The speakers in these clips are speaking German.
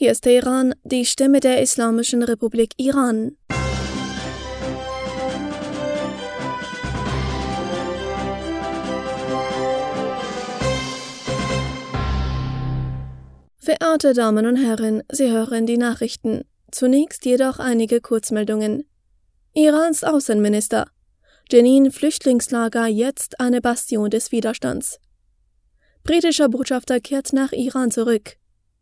Hier ist Teheran, die Stimme der Islamischen Republik Iran. Verehrte Damen und Herren, Sie hören die Nachrichten. Zunächst jedoch einige Kurzmeldungen. Irans Außenminister: Jenin Flüchtlingslager jetzt eine Bastion des Widerstands. Britischer Botschafter kehrt nach Iran zurück.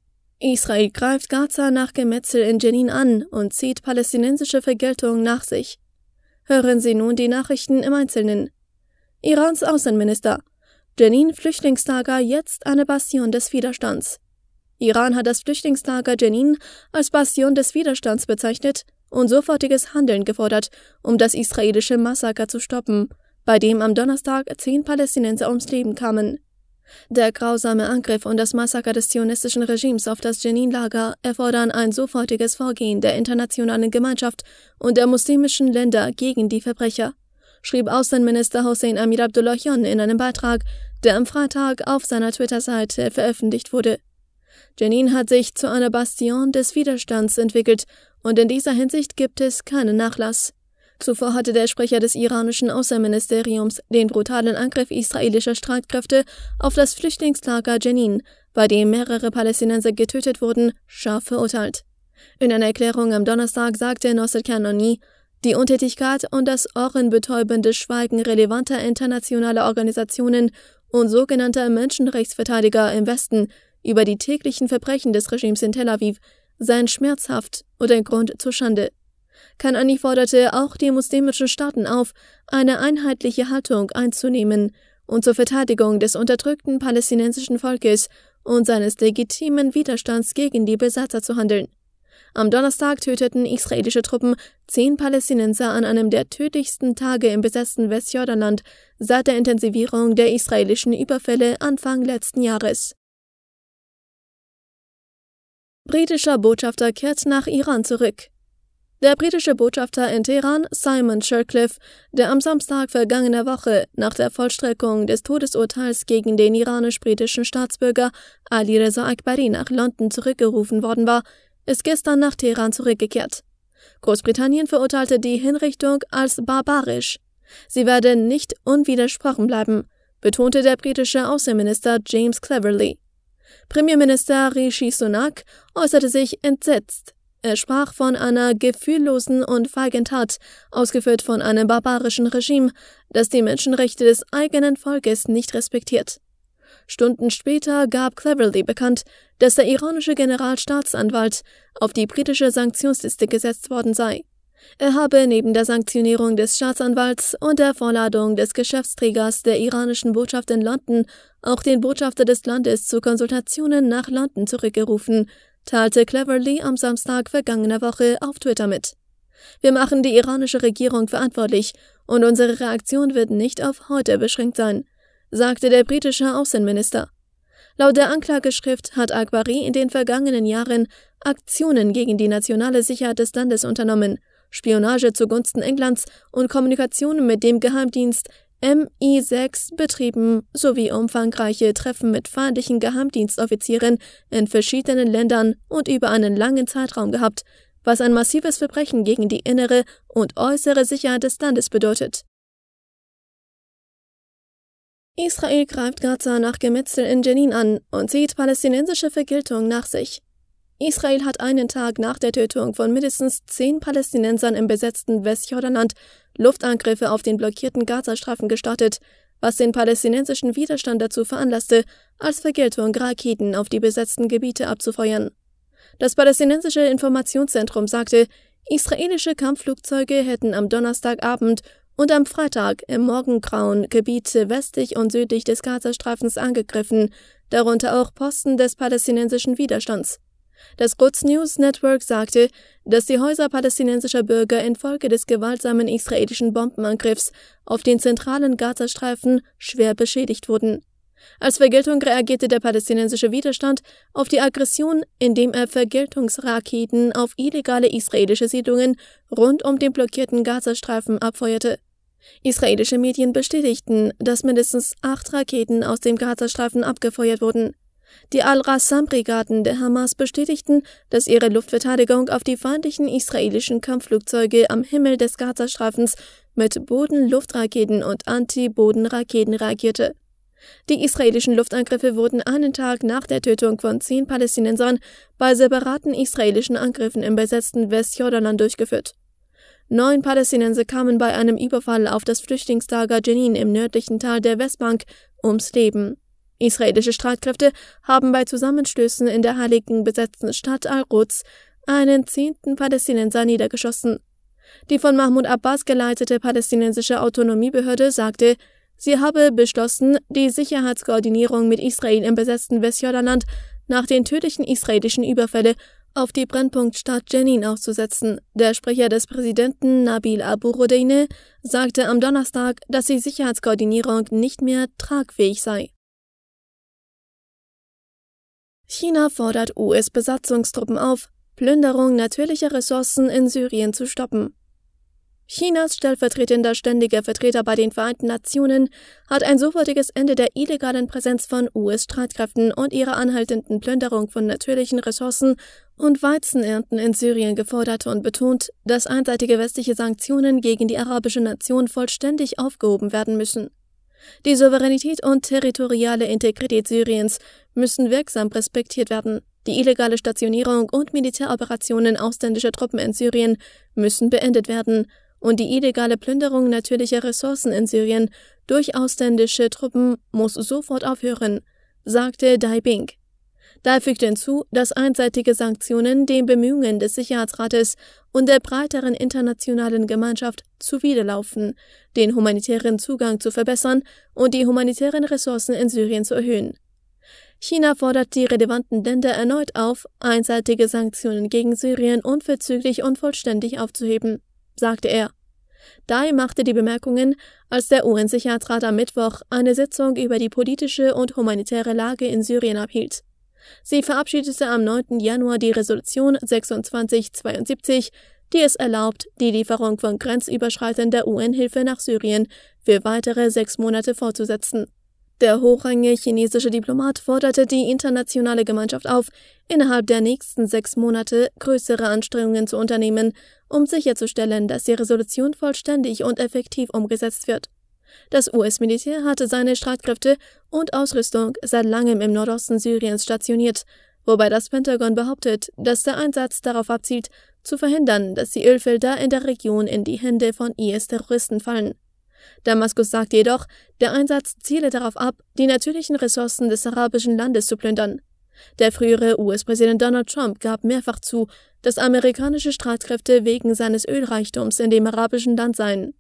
Israel greift Gaza nach Gemetzel in Jenin an und zieht palästinensische Vergeltung nach sich. Hören Sie nun die Nachrichten im Einzelnen. Irans Außenminister: Jenin Flüchtlingslager jetzt eine Bastion des Widerstands. Iran hat das Flüchtlingslager Jenin als Bastion des Widerstands bezeichnet und sofortiges Handeln gefordert, um das israelische Massaker zu stoppen, bei dem am Donnerstag 10 Palästinenser ums Leben kamen. Der grausame Angriff und das Massaker des zionistischen Regimes auf das Jenin-Lager erfordern ein sofortiges Vorgehen der internationalen Gemeinschaft und der muslimischen Länder gegen die Verbrecher, schrieb Außenminister Hossein Amir-Abdollahian in einem Beitrag, der am Freitag auf seiner Twitter-Seite veröffentlicht wurde. Jenin hat sich zu einer Bastion des Widerstands entwickelt und in dieser Hinsicht gibt es keinen Nachlass. Zuvor hatte der Sprecher des iranischen Außenministeriums den brutalen Angriff israelischer Streitkräfte auf das Flüchtlingslager Jenin, bei dem mehrere Palästinenser getötet wurden, scharf verurteilt. In einer Erklärung am Donnerstag sagte Nosser Kanani, die Untätigkeit und das ohrenbetäubende Schweigen relevanter internationaler Organisationen und sogenannter Menschenrechtsverteidiger im Westen über die täglichen Verbrechen des Regimes in Tel Aviv seien schmerzhaft und ein Grund zur Schande. Kanani forderte auch die muslimischen Staaten auf, eine einheitliche Haltung einzunehmen und zur Verteidigung des unterdrückten palästinensischen Volkes und seines legitimen Widerstands gegen die Besatzer zu handeln. Am Donnerstag töteten israelische Truppen 10 Palästinenser an einem der tödlichsten Tage im besetzten Westjordanland seit der Intensivierung der israelischen Überfälle Anfang letzten Jahres. Britischer Botschafter kehrt nach Iran zurück. Der britische Botschafter in Teheran, Simon Shercliffe, der am Samstag vergangener Woche nach der Vollstreckung des Todesurteils gegen den iranisch-britischen Staatsbürger Ali Reza Akbari nach London zurückgerufen worden war, ist gestern nach Teheran zurückgekehrt. Großbritannien verurteilte die Hinrichtung als barbarisch. Sie werde nicht unwidersprochen bleiben, betonte der britische Außenminister James Cleverly. Premierminister Rishi Sunak äußerte sich entsetzt. Er sprach von einer gefühllosen und feigen Tat, ausgeführt von einem barbarischen Regime, das die Menschenrechte des eigenen Volkes nicht respektiert. Stunden später gab Cleverly bekannt, dass der iranische Generalstaatsanwalt auf die britische Sanktionsliste gesetzt worden sei. Er habe neben der Sanktionierung des Staatsanwalts und der Vorladung des Geschäftsträgers der iranischen Botschaft in London auch den Botschafter des Landes zu Konsultationen nach London zurückgerufen, teilte Cleverly am Samstag vergangener Woche auf Twitter mit. Wir machen die iranische Regierung verantwortlich und unsere Reaktion wird nicht auf heute beschränkt sein, sagte der britische Außenminister. Laut der Anklageschrift hat Akbari in den vergangenen Jahren Aktionen gegen die nationale Sicherheit des Landes unternommen, Spionage zugunsten Englands und Kommunikation mit dem Geheimdienst MI6 betrieben sowie umfangreiche Treffen mit feindlichen Geheimdienstoffizieren in verschiedenen Ländern und über einen langen Zeitraum gehabt, was ein massives Verbrechen gegen die innere und äußere Sicherheit des Landes bedeutet. Israel greift Gaza nach Gemetzel in Jenin an und zieht palästinensische Vergeltung nach sich. Israel hat einen Tag nach der Tötung von mindestens 10 Palästinensern im besetzten Westjordanland Luftangriffe auf den blockierten Gazastreifen gestartet, was den palästinensischen Widerstand dazu veranlasste, als Vergeltung Raketen auf die besetzten Gebiete abzufeuern. Das palästinensische Informationszentrum sagte, israelische Kampfflugzeuge hätten am Donnerstagabend und am Freitag im Morgengrauen Gebiete westlich und südlich des Gazastreifens angegriffen, darunter auch Posten des palästinensischen Widerstands. Das Quds News Network sagte, dass die Häuser palästinensischer Bürger infolge des gewaltsamen israelischen Bombenangriffs auf den zentralen Gazastreifen schwer beschädigt wurden. Als Vergeltung reagierte der palästinensische Widerstand auf die Aggression, indem er Vergeltungsraketen auf illegale israelische Siedlungen rund um den blockierten Gazastreifen abfeuerte. Israelische Medien bestätigten, dass mindestens 8 Raketen aus dem Gazastreifen abgefeuert wurden. Die Al-Qassam-Brigaden der Hamas bestätigten, dass ihre Luftverteidigung auf die feindlichen israelischen Kampfflugzeuge am Himmel des Gazastreifens mit Boden-Luftraketen und Anti-Boden-Raketen reagierte. Die israelischen Luftangriffe wurden einen Tag nach der Tötung von 10 Palästinensern bei separaten israelischen Angriffen im besetzten Westjordanland durchgeführt. 9 Palästinenser kamen bei einem Überfall auf das Flüchtlingslager Jenin im nördlichen Teil der Westbank ums Leben. Israelische Streitkräfte haben bei Zusammenstößen in der heiligen besetzten Stadt Al-Quds einen 10. Palästinenser niedergeschossen. Die von Mahmoud Abbas geleitete palästinensische Autonomiebehörde sagte, sie habe beschlossen, die Sicherheitskoordinierung mit Israel im besetzten Westjordanland nach den tödlichen israelischen Überfällen auf die Brennpunktstadt Jenin auszusetzen. Der Sprecher des Präsidenten Nabil Abu Rodeine sagte am Donnerstag, dass die Sicherheitskoordinierung nicht mehr tragfähig sei. China fordert US-Besatzungstruppen auf, Plünderung natürlicher Ressourcen in Syrien zu stoppen. Chinas stellvertretender ständiger Vertreter bei den Vereinten Nationen hat ein sofortiges Ende der illegalen Präsenz von US-Streitkräften und ihrer anhaltenden Plünderung von natürlichen Ressourcen und Weizenernten in Syrien gefordert und betont, dass einseitige westliche Sanktionen gegen die arabische Nation vollständig aufgehoben werden müssen. Die Souveränität und territoriale Integrität Syriens müssen wirksam respektiert werden. Die illegale Stationierung und Militäroperationen ausländischer Truppen in Syrien müssen beendet werden und die illegale Plünderung natürlicher Ressourcen in Syrien durch ausländische Truppen muss sofort aufhören, sagte Dai Bing. Dai fügte hinzu, dass einseitige Sanktionen den Bemühungen des Sicherheitsrates und der breiteren internationalen Gemeinschaft zuwiderlaufen, den humanitären Zugang zu verbessern und die humanitären Ressourcen in Syrien zu erhöhen. China fordert die relevanten Länder erneut auf, einseitige Sanktionen gegen Syrien unverzüglich und vollständig aufzuheben, sagte er. Dai machte die Bemerkungen, als der UN-Sicherheitsrat am Mittwoch eine Sitzung über die politische und humanitäre Lage in Syrien abhielt. Sie verabschiedete am 9. Januar die Resolution 2672, die es erlaubt, die Lieferung von grenzüberschreitender UN-Hilfe nach Syrien für weitere 6 Monate fortzusetzen. Der hochrangige chinesische Diplomat forderte die internationale Gemeinschaft auf, innerhalb der nächsten 6 Monate größere Anstrengungen zu unternehmen, um sicherzustellen, dass die Resolution vollständig und effektiv umgesetzt wird. Das US-Militär hatte seine Streitkräfte und Ausrüstung seit langem im Nordosten Syriens stationiert, wobei das Pentagon behauptet, dass der Einsatz darauf abzielt, zu verhindern, dass die Ölfelder in der Region in die Hände von IS-Terroristen fallen. Damaskus sagt jedoch, der Einsatz ziele darauf ab, die natürlichen Ressourcen des arabischen Landes zu plündern. Der frühere US-Präsident Donald Trump gab mehrfach zu, dass amerikanische Streitkräfte wegen seines Ölreichtums in dem arabischen Land seien.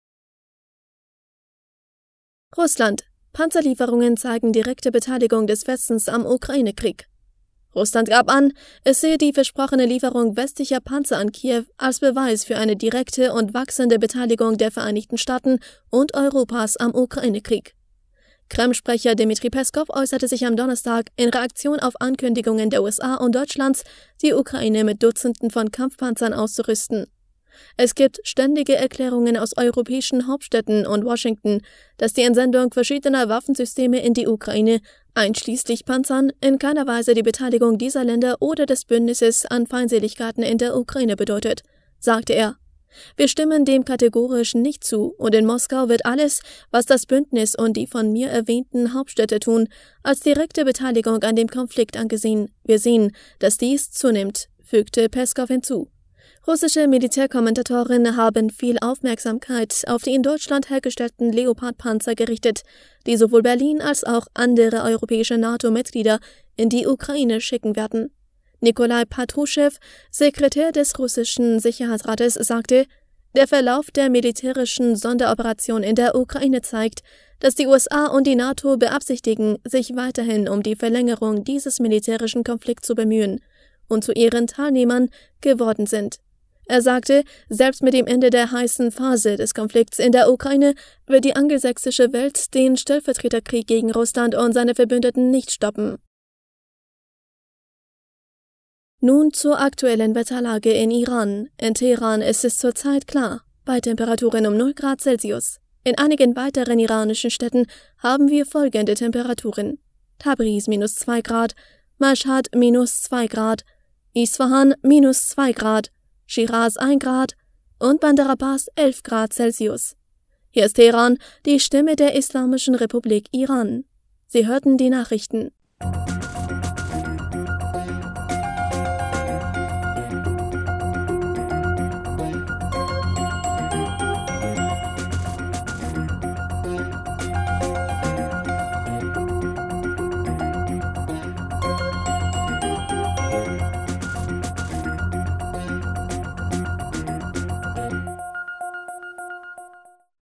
Russland. Panzerlieferungen zeigen direkte Beteiligung des Westens am Ukraine-Krieg. Russland gab an, es sehe die versprochene Lieferung westlicher Panzer an Kiew als Beweis für eine direkte und wachsende Beteiligung der Vereinigten Staaten und Europas am Ukraine-Krieg. Kreml-Sprecher Dmitri Peskov äußerte sich am Donnerstag in Reaktion auf Ankündigungen der USA und Deutschlands, die Ukraine mit Dutzenden von Kampfpanzern auszurüsten. Es gibt ständige Erklärungen aus europäischen Hauptstädten und Washington, dass die Entsendung verschiedener Waffensysteme in die Ukraine, einschließlich Panzern, in keiner Weise die Beteiligung dieser Länder oder des Bündnisses an Feindseligkeiten in der Ukraine bedeutet, sagte er. Wir stimmen dem kategorisch nicht zu und in Moskau wird alles, was das Bündnis und die von mir erwähnten Hauptstädte tun, als direkte Beteiligung an dem Konflikt angesehen. Wir sehen, dass dies zunimmt, fügte Peskov hinzu. Russische Militärkommentatoren haben viel Aufmerksamkeit auf die in Deutschland hergestellten Leopard-Panzer gerichtet, die sowohl Berlin als auch andere europäische NATO-Mitglieder in die Ukraine schicken werden. Nikolai Patruschew, Sekretär des russischen Sicherheitsrates, sagte, der Verlauf der militärischen Sonderoperation in der Ukraine zeigt, dass die USA und die NATO beabsichtigen, sich weiterhin um die Verlängerung dieses militärischen Konflikts zu bemühen und zu ihren Teilnehmern geworden sind. Er sagte, selbst mit dem Ende der heißen Phase des Konflikts in der Ukraine wird die angelsächsische Welt den Stellvertreterkrieg gegen Russland und seine Verbündeten nicht stoppen. Nun zur aktuellen Wetterlage in Iran. In Teheran ist es zurzeit klar, bei Temperaturen um 0 Grad Celsius. In einigen weiteren iranischen Städten haben wir folgende Temperaturen. Tabriz -2 Grad, Mashhad -2 Grad, Isfahan -2 Grad, Shiraz 1 Grad und Bandar Abbas 11 Grad Celsius. Hier ist Teheran, die Stimme der Islamischen Republik Iran. Sie hörten die Nachrichten.